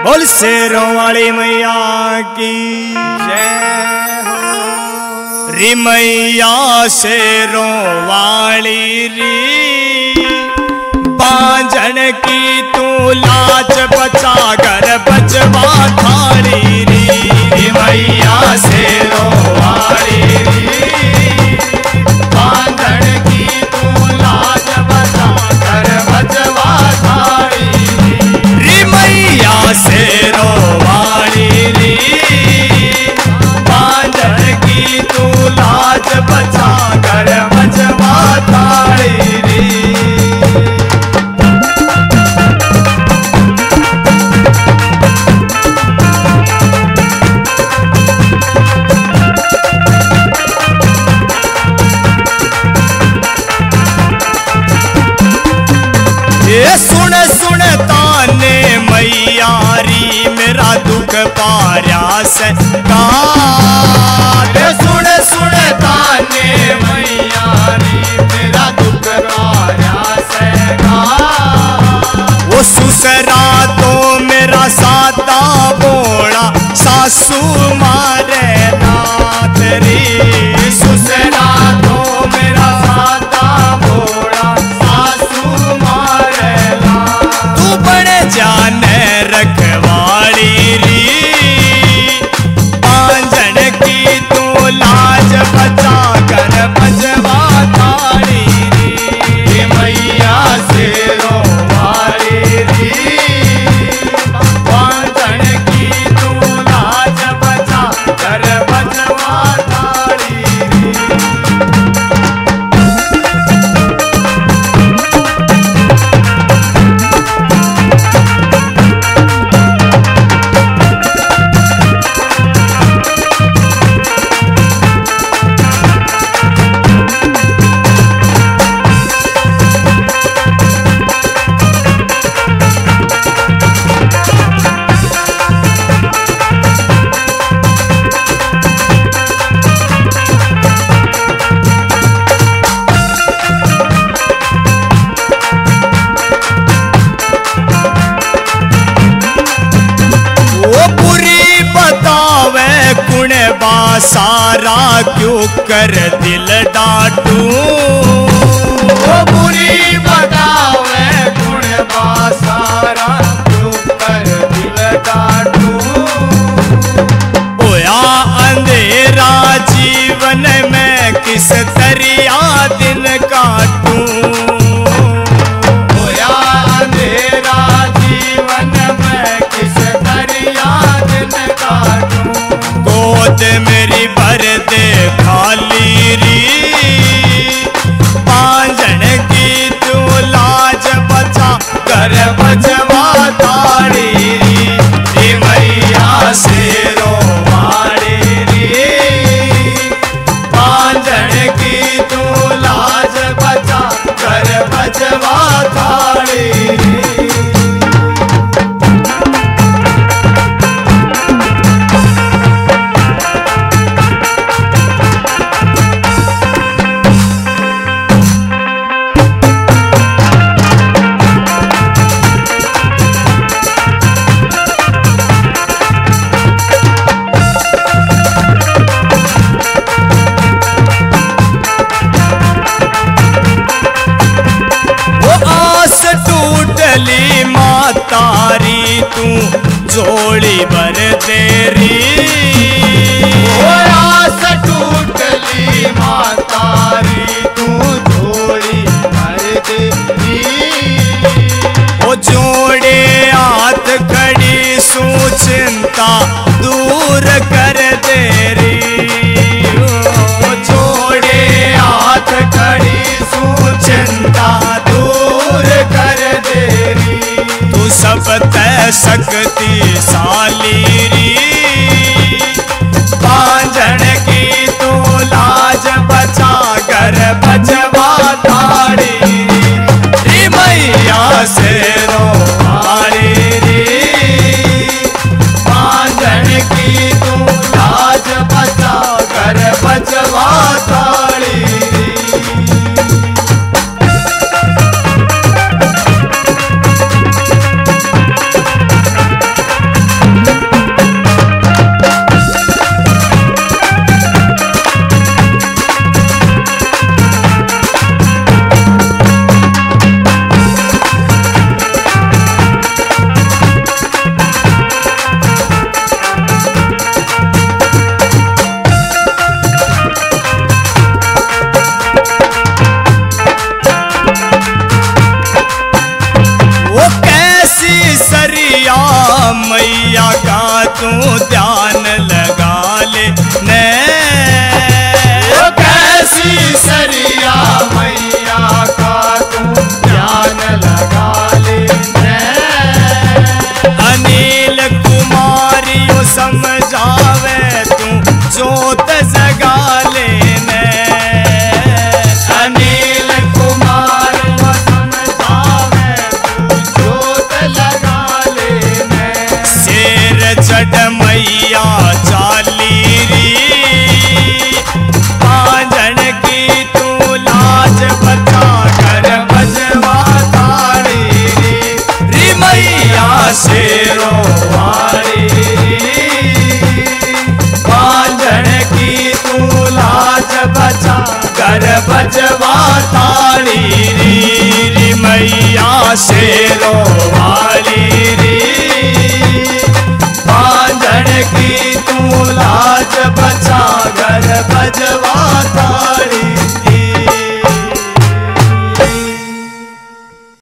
बोल शेरों वाली मैया की जय हो। री मैया शेरों वाली री, बांझन की तू लाज बचा कर बचवा थारी री। मैया शेरों वाली री, बांझन की तू लाज बचा कर बचवा थारी री। मैया शेरों वाली री, बांझन की तू लाज बचा कर बचवा थारी री। सुन सुन ताने मैयारी, मेरा दुख पार्यास का। सुन सुन ताने मैयारी, मेरा दुख पार्यास का। वो सुसरा तो मेरा सादा बोला, सासू मारे नाथ री। सुसरा तो मेरा सादा बोला, सासू मारे तू बड़े जाने रखवाली री। बांझन की तू लाज बचा कर बचवा थारी री। मैया शेरों वाली री, बांझन की तू लाज बचा कर बचवा थारी री। सारा क्यों कर दिल डाटू। वो बुरी बतावे गुण सारा क्यों कर दिल डाटू। होया अंधेरा जीवन में किस तरिया दिन काटू। होया अंधेरा जीवन में किस तरिया दिन काटू। गोद मेरी भर दे खाली री, बांझन की तू लाज बचा कर बचवा थारी री। मैया शेरों वाली री, बांझन की तू लाज बचा कर बचवा थारी री। तारी तू जोड़ी भर देरी। आस टूटली माँ तारी तू जोड़ी भर देरी। वो जोड़े हाथ खड़ी सू चिंता दूर कर देरी। वो जोड़े हाथ खड़ी सू चिंता दूर कर देरी। तू सब तय शक्तिशाली री, बांझन की तू लाज बचा कर बचवा थारी री। मैया शेरों वाली री, बांझन की तू लाज बचा कर बचवा थारी री। मैया का तू ध्यान लगा ले ने कैसी सरिया मैया का तू ध्यान लगा ले अनिल कुमारियों समझावे तू जोत जगा लेने अनिल कुमार समझावे तू जोत लगा लेने शेर चढ़ मैया चाली री पांजन की तू लाज बचा कर बजवा ताड़ी री मैया शेरों वाली पांजन की तू लाज बचा कर बजवा ताड़ी री मैया शेरों वाली